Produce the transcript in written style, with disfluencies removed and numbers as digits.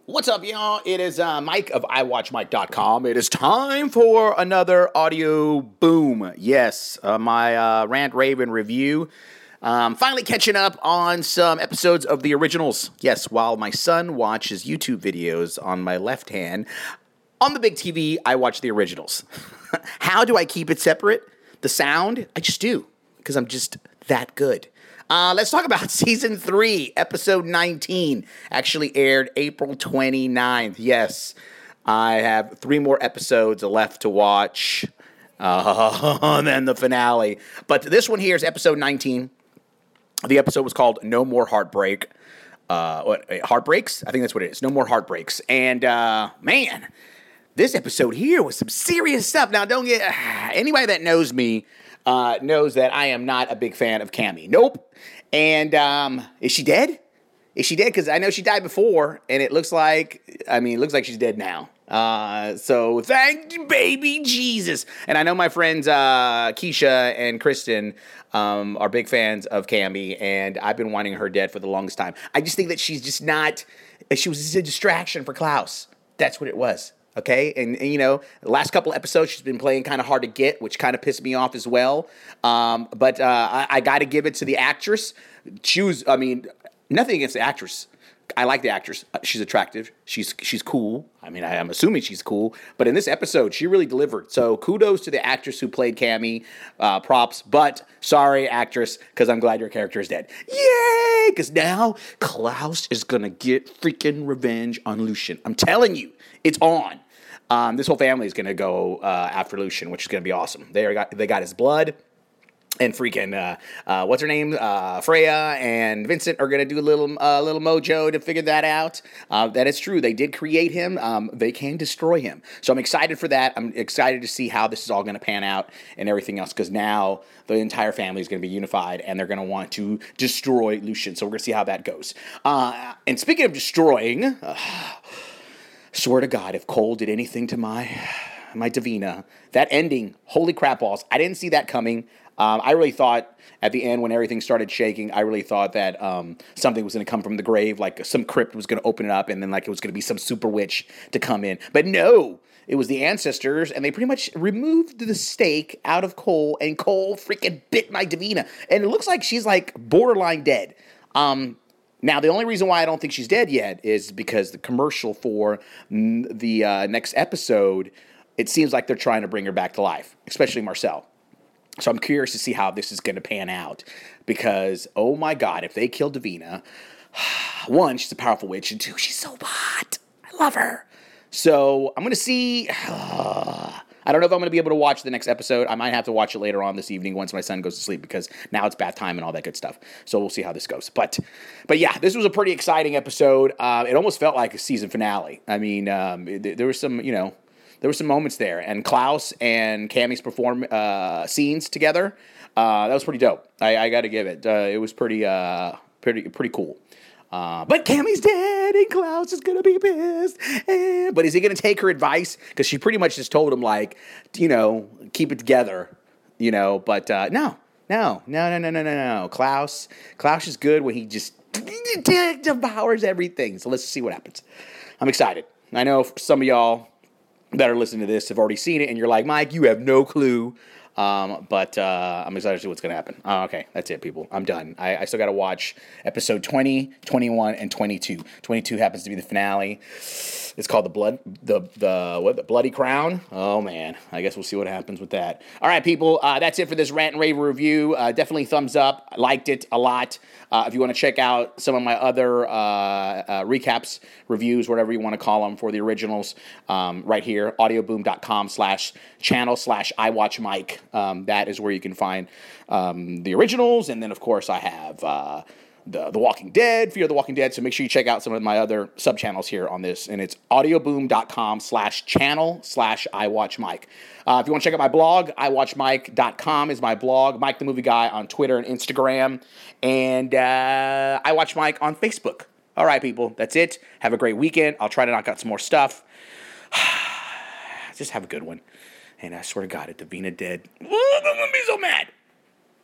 What's up, y'all? It is Mike of iWatchMike.com. It is time for another audio boom. Yes, my rant, rave, and review. Finally catching up on some episodes of the originals. Yes, while my son watches YouTube videos on my left hand, on the big TV, I watch the originals. How do I keep it separate? The sound? I just do, because I'm just that good. Let's talk about Season 3, Episode 19. Actually aired April 29th. Yes, I have 3 more episodes left to watch, and then the finale. But this one here is Episode 19. The episode was called No More Heartbreak. Heartbreaks? I think that's what it is. No More Heartbreaks. And, man, this episode here was some serious stuff. Now, don't get... anybody that knows me knows that I am not a big fan of Cammy. Nope. And is she dead? Is she dead? Because I know she died before, and it looks like she's dead now. So thank you, baby Jesus. And I know my friends Keisha and Kristen are big fans of Cammy, and I've been wanting her dead for the longest time. I just think that she's just not. She was just a distraction for Klaus. That's what it was. Okay, and you know, the last couple episodes she's been playing kind of hard to get, which kind of pissed me off as well. But I got to give it to the actress. Nothing against the actress. I like the actress. She's attractive. She's cool. I mean, I'm assuming she's cool. But in this episode, she really delivered. So kudos to the actress who played Cammy. Props. But sorry, actress, because I'm glad your character is dead. Yay! Because now Klaus is going to get freaking revenge on Lucien. I'm telling you, it's on. This whole family is going to go after Lucien, which is going to be awesome. They got his blood. And freaking, what's her name? Freya and Vincent are going to do a little mojo to figure that out. That is true. They did create him. They can destroy him. So I'm excited for that. I'm excited to see how this is all going to pan out and everything else. Because now the entire family is going to be unified and they're going to want to destroy Lucien. So we're going to see how that goes. And speaking of destroying, swear to God, if Cole did anything to my Davina, that ending, holy crap balls, I didn't see that coming. I really thought at the end when everything started shaking, I really thought that something was going to come from the grave, like some crypt was going to open it up and then like it was going to be some super witch to come in. But no, it was the ancestors and they pretty much removed the stake out of Cole and Cole freaking bit my Davina. And it looks like she's like borderline dead. Now, the only reason why I don't think she's dead yet is because the commercial for the next episode, it seems like they're trying to bring her back to life, especially Marcel. So I'm curious to see how this is going to pan out because, oh my God, if they kill Davina, one, she's a powerful witch, and two, she's so hot. I love her. So I'm going to see. I don't know if I'm going to be able to watch the next episode. I might have to watch it later on this evening once my son goes to sleep because now it's bath time and all that good stuff. So we'll see how this goes. But yeah, this was a pretty exciting episode. It almost felt like a season finale. I mean, there was some, there were some moments there, and Klaus and Cammy's scenes together. That was pretty dope. I got to give it. It was pretty cool. But Cammy's dead, and Klaus is gonna be pissed. But is he gonna take her advice? Because she pretty much just told him like, keep it together. But no. Klaus is good when he just devours everything. So let's see what happens. I'm excited. I know some of y'all that are listening to this have already seen it, and you're like, Mike, you have no clue. But I'm excited to see what's going to happen. Okay, that's it, people. I'm done. I still got to watch episode 20, 21, and 22. 22 happens to be the finale. It's called the Bloody Crown. Oh, man. I guess we'll see what happens with that. All right, people. That's it for this Rant and Rave review. Definitely thumbs up. I liked it a lot. If you want to check out some of my other recaps, reviews, whatever you want to call them for the originals, right here, audioboom.com/channel/iWatchMike. That is where you can find the originals. And then, of course, I have The Walking Dead, Fear the Walking Dead. So make sure you check out some of my other sub-channels here on this. And it's audioboom.com/channel/iWatchMike. If you want to check out my blog, iWatchMike.com is my blog. Mike the Movie Guy on Twitter and Instagram. And iWatchMike on Facebook. All right, people. That's it. Have a great weekend. I'll try to knock out some more stuff. Just have a good one. And I swear to God, if Davina dead, I'm going to be so mad.